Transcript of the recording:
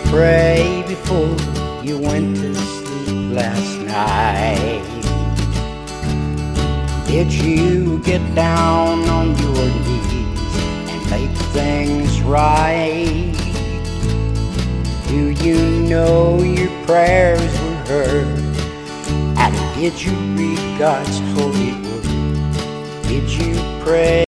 pray before you went to sleep last night? Did you get down on your knees and make things right? Do you know your prayers were heard? And did you read God's holy word? Did you pray?